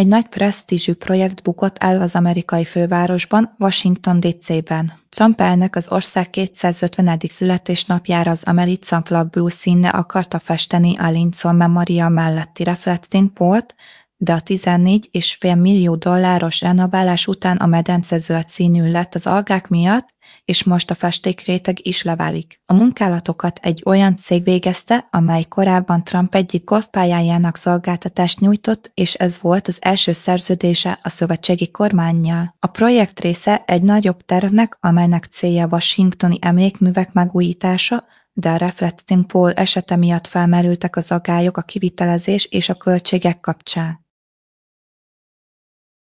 Egy nagy presztízsű projekt bukott el az amerikai fővárosban, Washington DC-ben. Trump elnök az ország 250. születésnapjára az American Flag Blue színre akarta festeni a Lincoln Memorial melletti Reflecting Polt, de a $14,5 millió renoválás után a medence zöld színű lett az algák miatt, és most a festékréteg is leválik. A munkálatokat egy olyan cég végezte, amely korábban Trump egyik golfpályájának szolgáltatást nyújtott, és ez volt az első szerződése a szövetségi kormánnyal. A projekt része egy nagyobb tervnek, amelynek célja washingtoni emlékművek megújítása, de a Reflecting Pole esete miatt felmerültek az aggályok a kivitelezés és a költségek kapcsán.